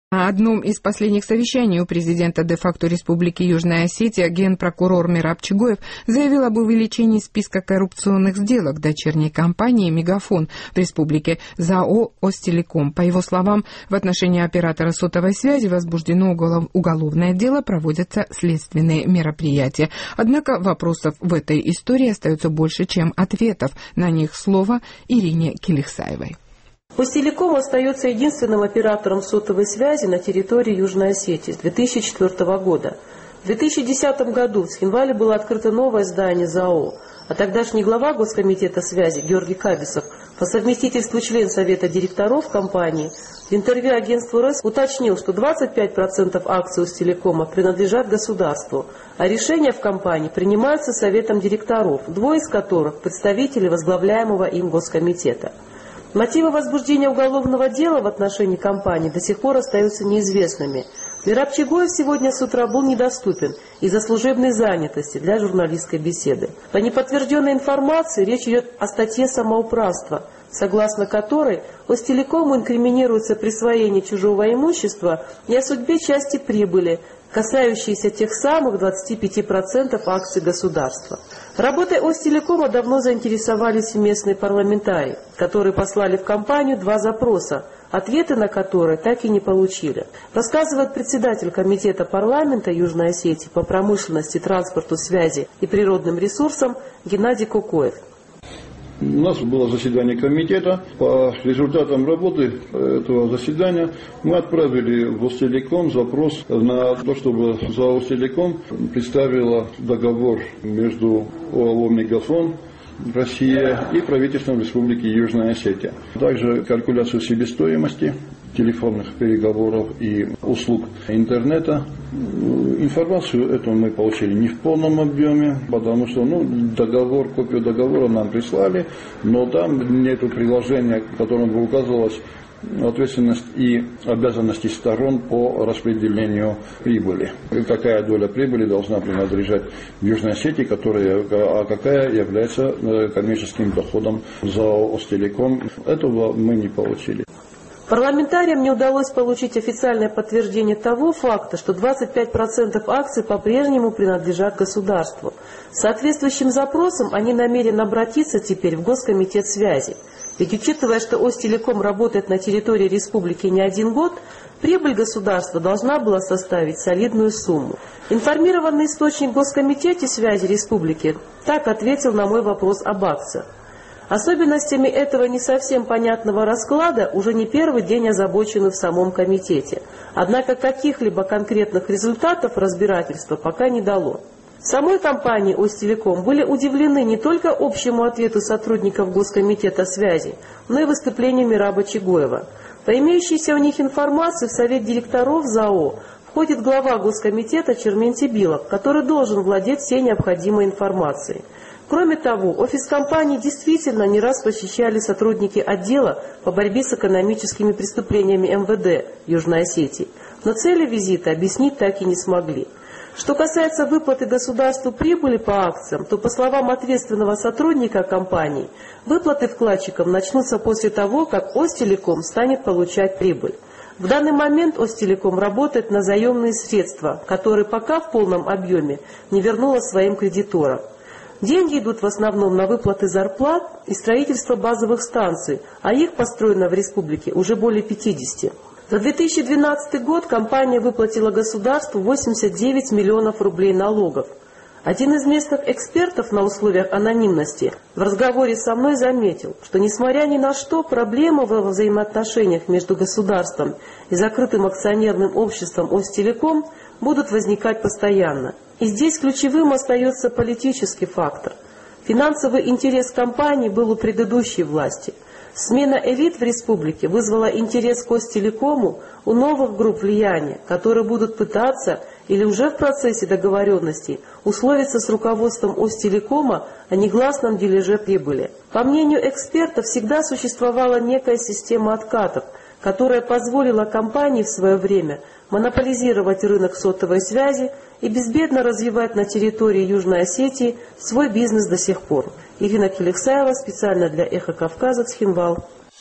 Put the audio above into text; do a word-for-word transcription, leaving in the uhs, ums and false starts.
На одном из последних совещаний у президента де-факто Республики Южная Осетия генпрокурор Мераб Чигоев заявил об увеличении списка коррупционных сделок дочерней компании «Мегафон» в республике ЗАО «Остелеком». По его словам, в отношении оператора сотовой связи возбуждено уголовное дело, проводятся следственные мероприятия. Однако вопросов в этой истории остается больше, чем ответов. На них слово Ирине Келихсаевой. Остелеком остается единственным оператором сотовой связи на территории Южной Осетии с две тысячи четвёртого года. В две тысячи десятом году в Схинвале было открыто новое здание ЗАО, а тогдашний глава Госкомитета связи Георгий Кабисов, по совместительству член Совета директоров компании, в интервью агентству РЭС уточнил, что двадцать пять процентов акций Остелекома принадлежат государству, а решения в компании принимаются Советом директоров, двое из которых представители возглавляемого им Госкомитета. Мотивы возбуждения уголовного дела в отношении компании до сих пор остаются неизвестными. Мераб Чигоев сегодня с утра был недоступен из-за служебной занятости для журналистской беседы. По неподтвержденной информации речь идет о статье самоуправства, согласно которой Остелекому инкриминируется присвоение чужого имущества и о судьбе части прибыли, касающейся тех самых двадцати пяти процентов акций государства. Работой Остелекома давно заинтересовались местные парламентарии, которые послали в компанию два запроса, ответы на которые так и не получили. Рассказывает председатель Комитета парламента Южной Осетии по промышленности, транспорту, связи и природным ресурсам Геннадий Кукоев. У нас было заседание комитета. По результатам работы этого заседания мы отправили в Остелеком запрос на то, чтобы ЗАО «Остелеком» представила договор между ОАО «Мегафон» Россия и правительством Республики Южная Осетия. Также калькуляцию себестоимости телефонных переговоров и услуг интернета. Информацию эту мы получили не в полном объеме, потому что ну, договор, копию договора нам прислали, но там нет приложения, в котором бы указывалась ответственность и обязанности сторон по распределению прибыли. Какая доля прибыли должна принадлежать в Южной Осетии, которая, а какая является коммерческим доходом ЗАО «Остелеком». Этого мы не получили. Парламентариям не удалось получить официальное подтверждение того факта, что двадцать пять процентов акций по-прежнему принадлежат государству. С соответствующим запросом они намерены обратиться теперь в Госкомитет связи. Ведь учитывая, что Остелеком работает на территории республики не один год, прибыль государства должна была составить солидную сумму. Информированный источник в Госкомитете связи республики так ответил на мой вопрос об акциях. Особенностями этого не совсем понятного расклада уже не первый день озабочены в самом комитете. Однако каких-либо конкретных результатов разбирательства пока не дало. В самой компании «Остелеком» были удивлены не только общему ответу сотрудников Госкомитета связи, но и выступлению Мераба Чигоева. По имеющейся у них информации в Совет директоров ЗАО входит глава Госкомитета Чермен Тибилов, который должен владеть всей необходимой информацией. Кроме того, офис компании действительно не раз посещали сотрудники отдела по борьбе с экономическими преступлениями эм вэ дэ Южной Осетии, но цели визита объяснить так и не смогли. Что касается выплаты государству прибыли по акциям, то, по словам ответственного сотрудника компании, выплаты вкладчикам начнутся после того, как Остелеком станет получать прибыль. В данный момент Остелеком работает на заемные средства, которые пока в полном объеме не вернула своим кредиторам. Деньги идут в основном на выплаты зарплат и строительство базовых станций, а их построено в республике уже более пятидесяти. За две тысячи двенадцатый год компания выплатила государству восемьдесят девять миллионов рублей налогов. Один из местных экспертов на условиях анонимности в разговоре со мной заметил, что несмотря ни на что, проблемы во взаимоотношениях между государством и закрытым акционерным обществом Остелеком будут возникать постоянно. И здесь ключевым остается политический фактор. Финансовый интерес компании был у предыдущей власти. Смена элит в республике вызвала интерес к Остелекому у новых групп влияния, которые будут пытаться или уже в процессе договоренностей условиться с руководством Остелекома о негласном дележе прибыли. По мнению экспертов, всегда существовала некая система откатов, которая позволила компании в свое время монополизировать рынок сотовой связи и безбедно развивать на территории Южной Осетии свой бизнес до сих пор. Ирина Келихсаева специально для Эхо Кавказа, Схинвал.